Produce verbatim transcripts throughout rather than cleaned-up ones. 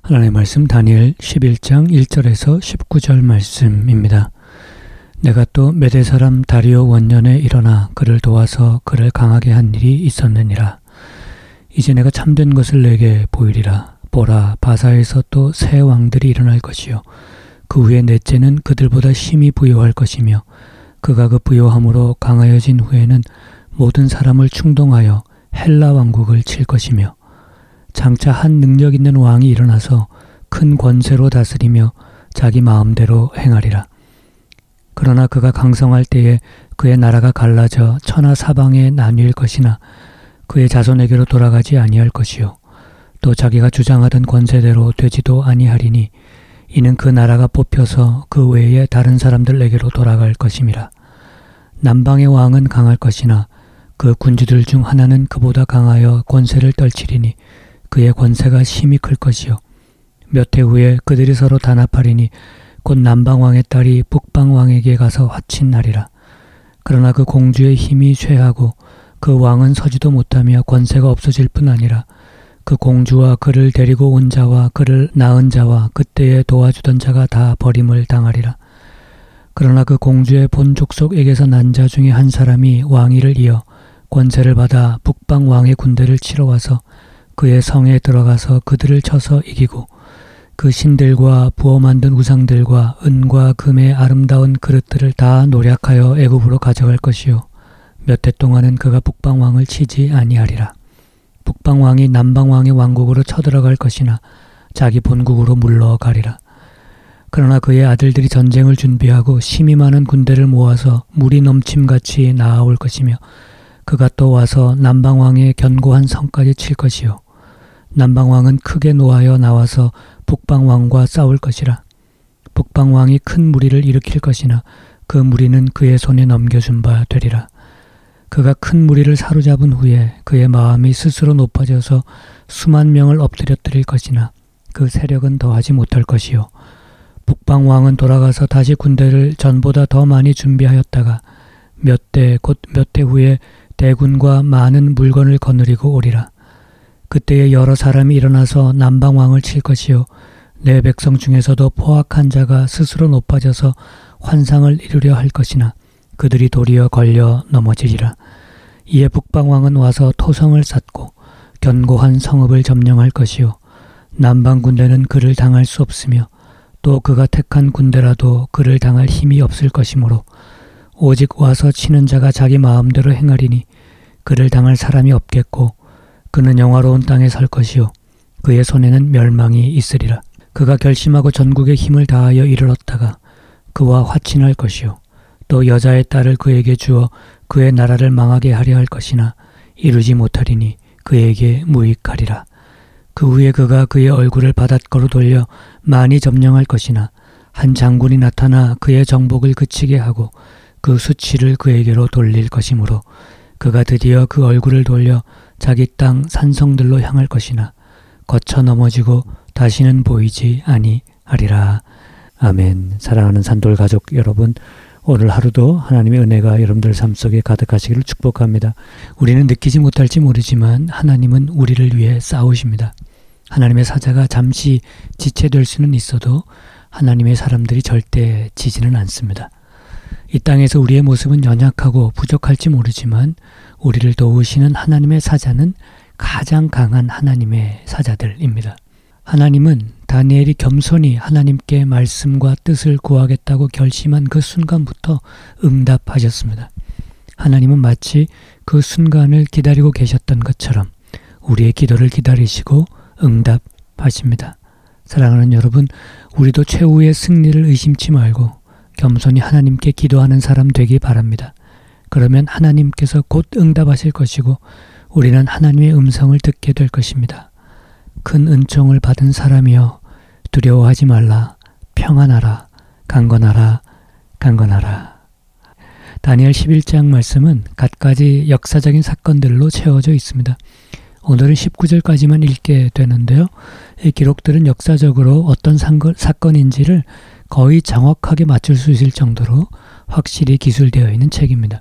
하나님의 말씀 다니엘 십일 장 일 절에서 십구 절 말씀입니다. 내가 또 메대 사람 다리오 원년에 일어나 그를 도와서 그를 강하게 한 일이 있었느니라. 이제 내가 참된 것을 내게 보이리라. 보라, 바사에서 또 새 왕들이 일어날 것이요 그 후에 넷째는 그들보다 심히 부요할 것이며 그가 그 부요함으로 강하여진 후에는 모든 사람을 충동하여 헬라 왕국을 칠 것이며 장차 한 능력 있는 왕이 일어나서 큰 권세로 다스리며 자기 마음대로 행하리라. 그러나 그가 강성할 때에 그의 나라가 갈라져 천하 사방에 나뉠 것이나 그의 자손에게로 돌아가지 아니할 것이요 또 자기가 주장하던 권세대로 되지도 아니하리니 이는 그 나라가 뽑혀서 그 외에 다른 사람들에게로 돌아갈 것임이라. 남방의 왕은 강할 것이나 그 군주들 중 하나는 그보다 강하여 권세를 떨치리니 그의 권세가 심히 클 것이요 몇 해 후에 그들이 서로 단합하리니 곧 남방왕의 딸이 북방왕에게 가서 화친하리라. 그러나 그 공주의 힘이 쇠하고 그 왕은 서지도 못하며 권세가 없어질 뿐 아니라 그 공주와 그를 데리고 온 자와 그를 낳은 자와 그때에 도와주던 자가 다 버림을 당하리라. 그러나 그 공주의 본 족속에게서 난 자 중에 한 사람이 왕위를 이어 권세를 받아 북방 왕의 군대를 치러 와서 그의 성에 들어가서 그들을 쳐서 이기고 그 신들과 부어 만든 우상들과 은과 금의 아름다운 그릇들을 다 노략하여 애굽으로 가져갈 것이요 몇 해 동안은 그가 북방 왕을 치지 아니하리라. 북방 왕이 남방 왕의 왕국으로 쳐들어갈 것이나 자기 본국으로 물러가리라. 그러나 그의 아들들이 전쟁을 준비하고 심히 많은 군대를 모아서 물이 넘침같이 나아올 것이며 그가 또 와서 남방 왕의 견고한 성까지 칠 것이요 남방 왕은 크게 노하여 나와서 북방 왕과 싸울 것이라. 북방 왕이 큰 무리를 일으킬 것이나 그 무리는 그의 손에 넘겨준 바 되리라. 그가 큰 무리를 사로잡은 후에 그의 마음이 스스로 높아져서 수만 명을 엎드려뜨릴 것이나 그 세력은 더하지 못할 것이요 북방 왕은 돌아가서 다시 군대를 전보다 더 많이 준비하였다가 몇 대 곧 몇 해 후에 대군과 많은 물건을 거느리고 오리라. 그때에 여러 사람이 일어나서 남방 왕을 칠 것이요 내 백성 중에서도 포악한 자가 스스로 높아져서 환상을 이루려 할 것이나 그들이 도리어 걸려 넘어지리라. 이에 북방 왕은 와서 토성을 쌓고 견고한 성읍을 점령할 것이요 남방 군대는 그를 당할 수 없으며 또 그가 택한 군대라도 그를 당할 힘이 없을 것이므로 오직 와서 치는 자가 자기 마음대로 행하리니 그를 당할 사람이 없겠고 그는 영화로운 땅에 설 것이요 그의 손에는 멸망이 있으리라. 그가 결심하고 전국의 힘을 다하여 이르렀다가 그와 화친할 것이요 또 여자의 딸을 그에게 주어 그의 나라를 망하게 하려 할 것이나 이루지 못하리니 그에게 무익하리라. 그 후에 그가 그의 얼굴을 바닷가로 돌려 많이 점령할 것이나 한 장군이 나타나 그의 정복을 그치게 하고 그 수치를 그에게로 돌릴 것이므로 그가 드디어 그 얼굴을 돌려 자기 땅 산성들로 향할 것이나 거쳐 넘어지고 다시는 보이지 아니하리라. 아멘. 사랑하는 산돌 가족 여러분, 오늘 하루도 하나님의 은혜가 여러분들 삶 속에 가득하시기를 축복합니다. 우리는 느끼지 못할지 모르지만 하나님은 우리를 위해 싸우십니다. 하나님의 사자가 잠시 지체될 수는 있어도 하나님의 사람들이 절대 지지는 않습니다. 이 땅에서 우리의 모습은 연약하고 부족할지 모르지만 우리를 도우시는 하나님의 사자는 가장 강한 하나님의 사자들입니다. 하나님은 다니엘이 겸손히 하나님께 말씀과 뜻을 구하겠다고 결심한 그 순간부터 응답하셨습니다. 하나님은 마치 그 순간을 기다리고 계셨던 것처럼 우리의 기도를 기다리시고 응답하십니다. 사랑하는 여러분, 우리도 최후의 승리를 의심치 말고 겸손히 하나님께 기도하는 사람 되기 바랍니다. 그러면 하나님께서 곧 응답하실 것이고 우리는 하나님의 음성을 듣게 될 것입니다. 큰 은총을 받은 사람이여 두려워하지 말라. 평안하라. 강건하라. 강건하라. 다니엘 십일 장 말씀은 갖가지 역사적인 사건들로 채워져 있습니다. 오늘은 십구 절까지만 읽게 되는데요. 이 기록들은 역사적으로 어떤 사건인지를 거의 정확하게 맞출 수 있을 정도로 확실히 기술되어 있는 책입니다.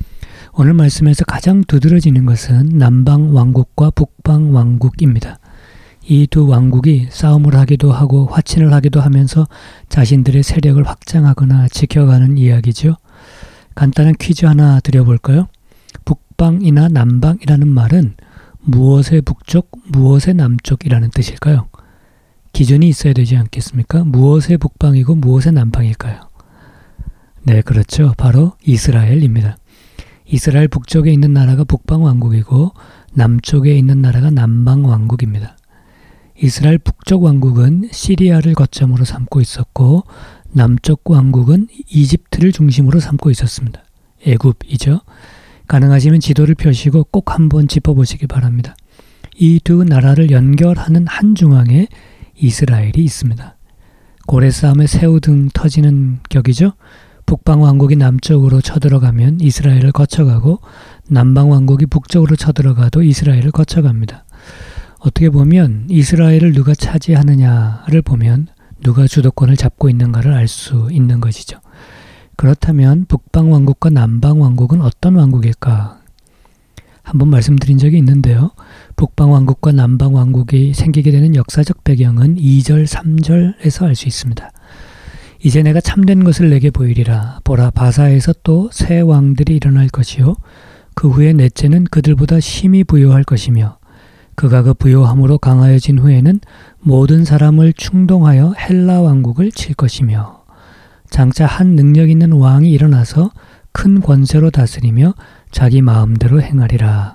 오늘 말씀에서 가장 두드러지는 것은 남방 왕국과 북방 왕국입니다. 이 두 왕국이 싸움을 하기도 하고 화친을 하기도 하면서 자신들의 세력을 확장하거나 지켜가는 이야기죠. 간단한 퀴즈 하나 드려볼까요? 북방이나 남방이라는 말은 무엇의 북쪽, 무엇의 남쪽이라는 뜻일까요? 기준이 있어야 되지 않겠습니까? 무엇의 북방이고 무엇의 남방일까요? 네, 그렇죠. 바로 이스라엘입니다. 이스라엘 북쪽에 있는 나라가 북방왕국이고 남쪽에 있는 나라가 남방왕국입니다. 이스라엘 북쪽 왕국은 시리아를 거점으로 삼고 있었고 남쪽 왕국은 이집트를 중심으로 삼고 있었습니다. 애굽이죠. 가능하시면 지도를 펴시고 꼭 한번 짚어보시기 바랍니다. 이 두 나라를 연결하는 한중앙에 이스라엘이 있습니다. 고래싸움에 새우등 터지는 격이죠. 북방왕국이 남쪽으로 쳐들어가면 이스라엘을 거쳐가고 남방왕국이 북쪽으로 쳐들어가도 이스라엘을 거쳐갑니다. 어떻게 보면 이스라엘을 누가 차지하느냐를 보면 누가 주도권을 잡고 있는가를 알 수 있는 것이죠. 그렇다면 북방왕국과 남방왕국은 어떤 왕국일까? 한번 말씀드린 적이 있는데요. 북방왕국과 남방왕국이 생기게 되는 역사적 배경은 이 절, 삼 절에서 알 수 있습니다. 이제 내가 참된 것을 내게 보이리라. 보라, 바사에서 또 새 왕들이 일어날 것이요. 그 후에 넷째는 그들보다 심히 부요할 것이며 그가 그 부요함으로 강하여진 후에는 모든 사람을 충동하여 헬라 왕국을 칠 것이며 장차 한 능력 있는 왕이 일어나서 큰 권세로 다스리며 자기 마음대로 행하리라.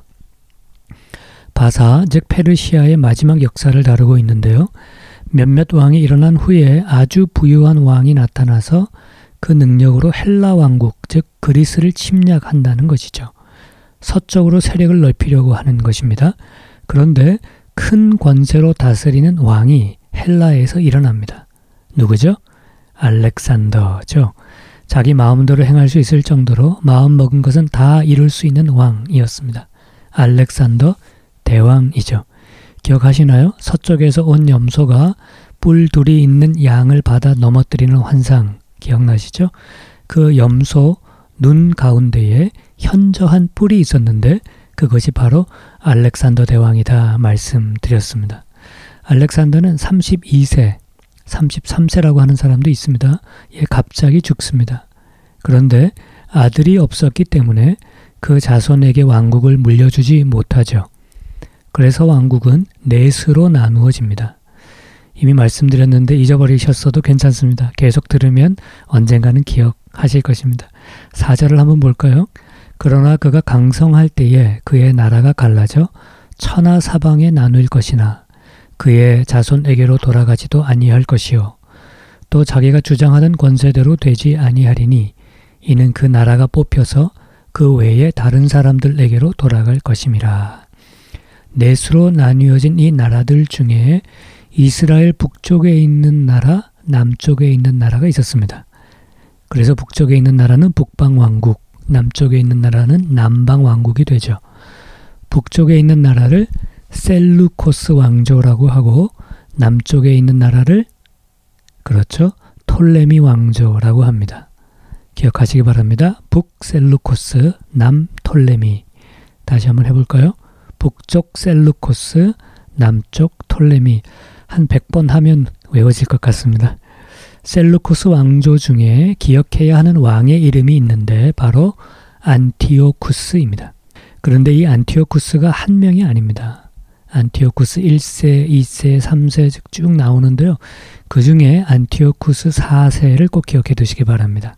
바사, 즉 페르시아의 마지막 역사를 다루고 있는데요. 몇몇 왕이 일어난 후에 아주 부유한 왕이 나타나서 그 능력으로 헬라 왕국, 즉 그리스를 침략한다는 것이죠. 서쪽으로 세력을 넓히려고 하는 것입니다. 그런데 큰 권세로 다스리는 왕이 헬라에서 일어납니다. 누구죠? 알렉산더죠. 자기 마음대로 행할 수 있을 정도로 마음먹은 것은 다 이룰 수 있는 왕이었습니다. 알렉산더 대왕이죠. 기억하시나요? 서쪽에서 온 염소가 뿔둘이 있는 양을 받아 넘어뜨리는 환상 기억나시죠? 그 염소 눈 가운데에 현저한 뿔이 있었는데 그것이 바로 알렉산더 대왕이다 말씀드렸습니다. 알렉산더는 삼십이 세, 삼십삼 세라고 하는 사람도 있습니다. 예, 갑자기 죽습니다. 그런데 아들이 없었기 때문에 그 자손에게 왕국을 물려주지 못하죠. 그래서 왕국은 넷으로 나누어집니다. 이미 말씀드렸는데 잊어버리셨어도 괜찮습니다. 계속 들으면 언젠가는 기억하실 것입니다. 사 절을 한번 볼까요? 그러나 그가 강성할 때에 그의 나라가 갈라져 천하 사방에 나눌 것이나 그의 자손에게로 돌아가지도 아니할 것이요. 또 자기가 주장하던 권세대로 되지 아니하리니 이는 그 나라가 뽑혀서 그 외에 다른 사람들에게로 돌아갈 것임이라. 넷으로 나뉘어진 이 나라들 중에 이스라엘 북쪽에 있는 나라, 남쪽에 있는 나라가 있었습니다. 그래서 북쪽에 있는 나라는 북방왕국, 남쪽에 있는 나라는 남방왕국이 되죠. 북쪽에 있는 나라를 셀루코스 왕조라고 하고 남쪽에 있는 나라를 그렇죠, 톨레미 왕조라고 합니다. 기억하시기 바랍니다. 북셀루코스, 남톨레미. 다시 한번 해볼까요? 북쪽 셀루코스, 남쪽 톨레미. 한 백 번 하면 외워질 것 같습니다. 셀루코스 왕조 중에 기억해야 하는 왕의 이름이 있는데 바로 안티오쿠스입니다. 그런데 이 안티오쿠스가 한 명이 아닙니다. 안티오쿠스 일 세, 이 세, 삼 세 쭉 나오는데요. 그 중에 안티오쿠스 사 세를 꼭 기억해 두시기 바랍니다.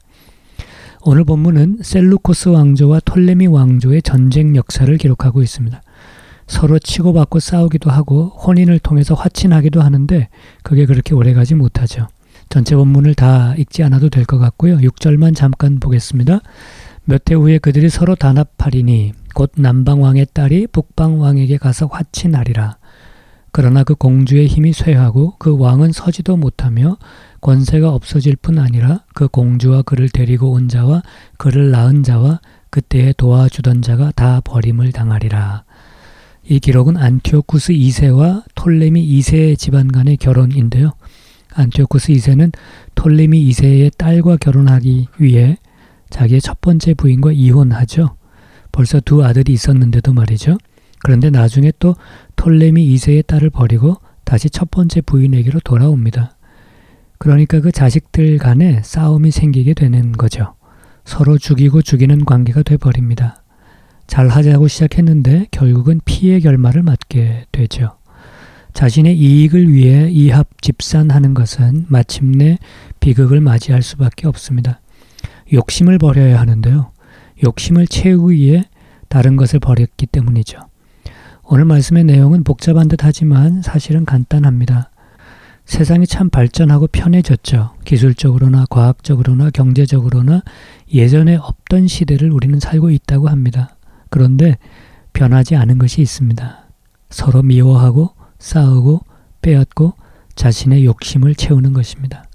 오늘 본문은 셀루코스 왕조와 톨레미 왕조의 전쟁 역사를 기록하고 있습니다. 서로 치고받고 싸우기도 하고 혼인을 통해서 화친하기도 하는데 그게 그렇게 오래가지 못하죠. 전체 본문을 다 읽지 않아도 될 것 같고요. 육 절만 잠깐 보겠습니다. 몇 해 후에 그들이 서로 단합하리니 곧 남방왕의 딸이 북방왕에게 가서 화친하리라. 그러나 그 공주의 힘이 쇠하고 그 왕은 서지도 못하며 권세가 없어질 뿐 아니라 그 공주와 그를 데리고 온 자와 그를 낳은 자와 그때에 도와주던 자가 다 버림을 당하리라. 이 기록은 안티오쿠스 이 세와 톨레미 이 세의 집안 간의 결혼인데요. 안티오쿠스 이 세는 톨레미 이 세의 딸과 결혼하기 위해 자기의 첫 번째 부인과 이혼하죠. 벌써 두 아들이 있었는데도 말이죠. 그런데 나중에 또 톨레미 이 세의 딸을 버리고 다시 첫 번째 부인에게로 돌아옵니다. 그러니까 그 자식들 간에 싸움이 생기게 되는 거죠. 서로 죽이고 죽이는 관계가 돼버립니다. 잘하자고 시작했는데 결국은 피해 결말을 맞게 되죠. 자신의 이익을 위해 이합 집산하는 것은 마침내 비극을 맞이할 수밖에 없습니다. 욕심을 버려야 하는데요. 욕심을 채우기 위해 다른 것을 버렸기 때문이죠. 오늘 말씀의 내용은 복잡한 듯 하지만 사실은 간단합니다. 세상이 참 발전하고 편해졌죠. 기술적으로나 과학적으로나 경제적으로나 예전에 없던 시대를 우리는 살고 있다고 합니다. 그런데 변하지 않은 것이 있습니다. 서로 미워하고 싸우고 빼앗고 자신의 욕심을 채우는 것입니다.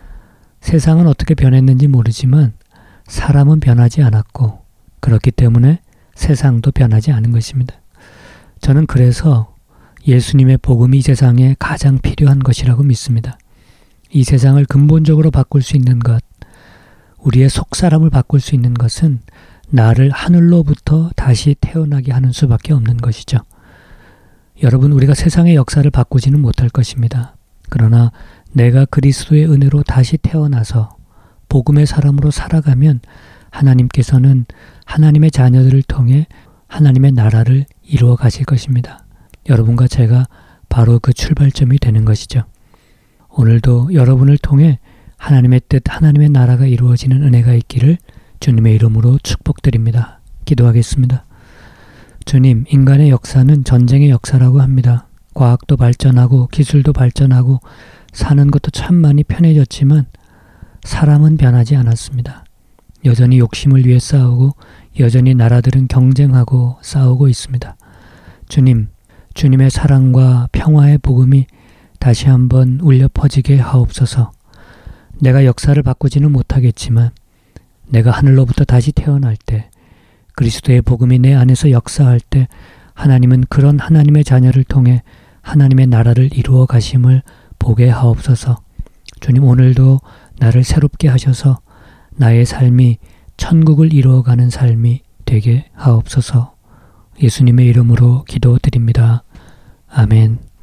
세상은 어떻게 변했는지 모르지만 사람은 변하지 않았고 그렇기 때문에 세상도 변하지 않은 것입니다. 저는 그래서 예수님의 복음이 이 세상에 가장 필요한 것이라고 믿습니다. 이 세상을 근본적으로 바꿀 수 있는 것, 우리의 속사람을 바꿀 수 있는 것은 나를 하늘로부터 다시 태어나게 하는 수밖에 없는 것이죠. 여러분, 우리가 세상의 역사를 바꾸지는 못할 것입니다. 그러나 내가 그리스도의 은혜로 다시 태어나서 복음의 사람으로 살아가면 하나님께서는 하나님의 자녀들을 통해 하나님의 나라를 이루어 가실 것입니다. 여러분과 제가 바로 그 출발점이 되는 것이죠. 오늘도 여러분을 통해 하나님의 뜻, 하나님의 나라가 이루어지는 은혜가 있기를 주님의 이름으로 축복드립니다. 기도하겠습니다. 주님, 인간의 역사는 전쟁의 역사라고 합니다. 과학도 발전하고 기술도 발전하고 사는 것도 참 많이 편해졌지만 사람은 변하지 않았습니다. 여전히 욕심을 위해 싸우고 여전히 나라들은 경쟁하고 싸우고 있습니다. 주님, 주님의 사랑과 평화의 복음이 다시 한번 울려 퍼지게 하옵소서. 내가 역사를 바꾸지는 못하겠지만 내가 하늘로부터 다시 태어날 때 그리스도의 복음이 내 안에서 역사할 때 하나님은 그런 하나님의 자녀를 통해 하나님의 나라를 이루어 가심을 보게 하옵소서. 주님, 오늘도 나를 새롭게 하셔서 나의 삶이 천국을 이루어가는 삶이 되게 하옵소서. 예수님의 이름으로 기도드립니다. 아멘.